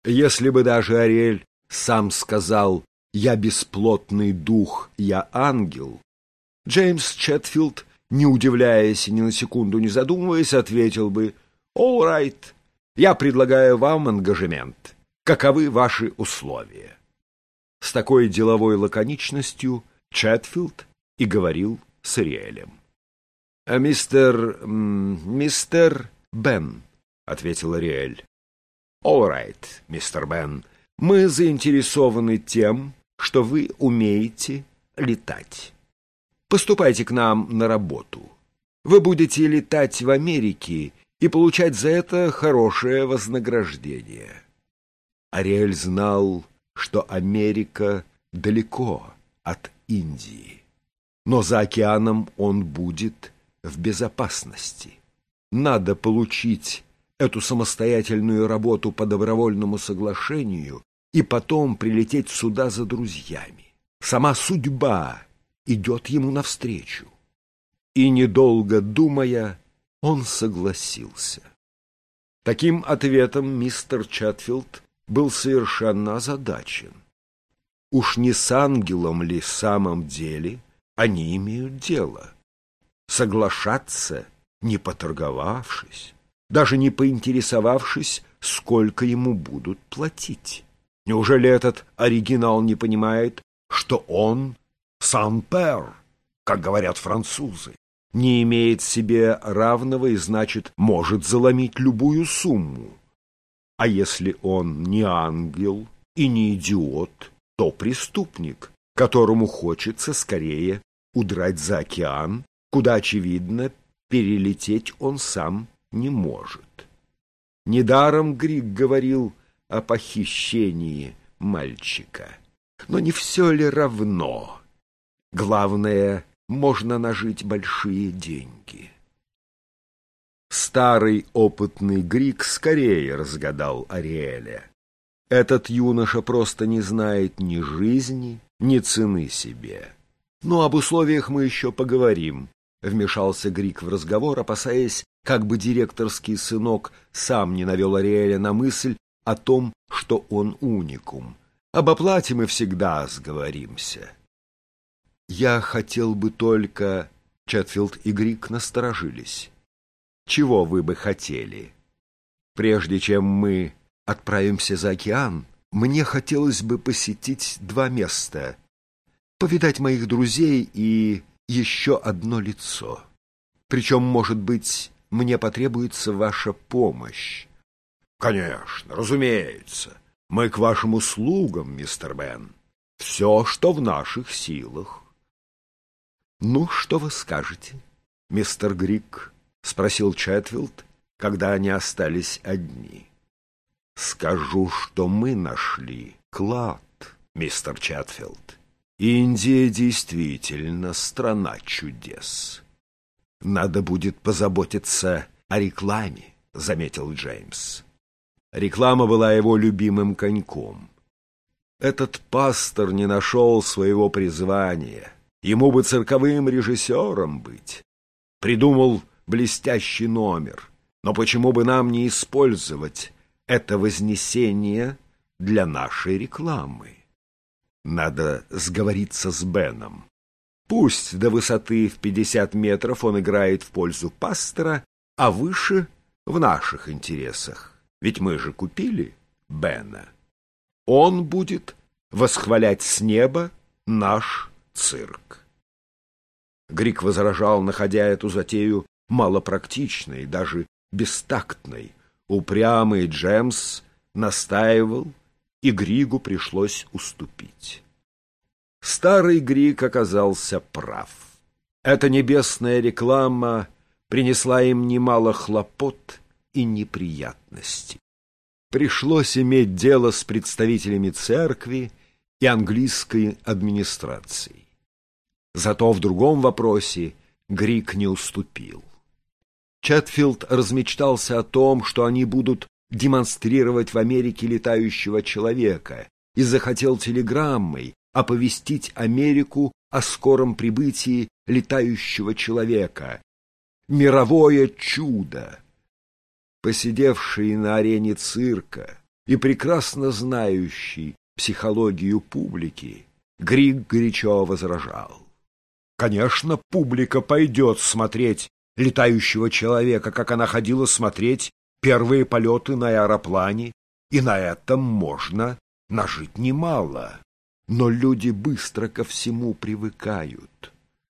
Если бы даже Ариэль сам сказал «я бесплотный дух, я ангел», Джеймс Четфилд, не удивляясь и ни на секунду не задумываясь, ответил бы «All right, я предлагаю вам ангажемент. Каковы ваши условия?» С такой деловой лаконичностью Четфилд и говорил с Ариэлем. «Мистер Бен», — ответил Ариэль. «All right, мистер Бен, мы заинтересованы тем, что вы умеете летать. Поступайте к нам на работу. Вы будете летать в Америке и получать за это хорошее вознаграждение». Ариэль знал, что Америка далеко от Индии, но за океаном он будет в безопасности. Надо получить эту самостоятельную работу по добровольному соглашению и потом прилететь сюда за друзьями. Сама судьба идет ему навстречу. И, недолго думая, он согласился. Таким ответом мистер Четфилд был совершенно озадачен. Уж не с ангелом ли в самом деле они имеют дело? Соглашаться, не поторговавшись, даже не поинтересовавшись, сколько ему будут платить. Неужели этот оригинал не понимает, что он сан-пер, как говорят французы, не имеет себе равного и, значит, может заломить любую сумму? А если он не ангел и не идиот, то преступник, которому хочется скорее удрать за океан, куда, очевидно, перелететь он сам не может. Недаром Грик говорил о похищении мальчика. Но не все ли равно? Главное, можно нажить большие деньги. Старый опытный Грик скорее разгадал Ариэля. Этот юноша просто не знает ни жизни, ни цены себе. Но об условиях мы еще поговорим, — вмешался Грик в разговор, опасаясь, как бы директорский сынок сам не навел Ариэля на мысль о том, что он уникум. Об оплате мы всегда сговоримся. Я хотел бы только... Четфилд и Грик насторожились. Чего вы бы хотели? Прежде чем мы отправимся за океан, мне хотелось бы посетить 2 места, повидать моих друзей и еще одно лицо. Причем, может быть, мне потребуется ваша помощь. Конечно, разумеется. Мы к вашим услугам, мистер Бен. Все, что в наших силах. Ну, что вы скажете, мистер Грик? — спросил Четфилд, когда они остались одни. Скажу, что мы нашли клад, мистер Четфилд. Индия действительно страна чудес. Надо будет позаботиться о рекламе, — заметил Джеймс. Реклама была его любимым коньком. Этот пастор не нашел своего призвания. Ему бы цирковым режиссером быть. Придумал блестящий номер. Но почему бы нам не использовать это вознесение для нашей рекламы? Надо сговориться с Беном. Пусть до высоты в 50 метров он играет в пользу пастора, а выше — в наших интересах. Ведь мы же купили Бена. Он будет восхвалять с неба наш цирк. Грик возражал, находя эту затею малопрактичной, даже бестактной. Упрямый Джеймс настаивал, и Григу пришлось уступить. Старый Грик оказался прав. Эта небесная реклама принесла им немало хлопот и неприятностей. Пришлось иметь дело с представителями церкви и английской администрацией. Зато в другом вопросе Грик не уступил. Четфилд размечтался о том, что они будут демонстрировать в Америке летающего человека, и захотел телеграммой оповестить Америку о скором прибытии летающего человека. Мировое чудо! Посидевшие на арене цирка, и прекрасно знающий психологию публики, Григ горячо возражал. Конечно, публика пойдет смотреть летающего человека, как она ходила смотреть первые полеты на аэроплане, и на этом можно нажить немало. Но люди быстро ко всему привыкают.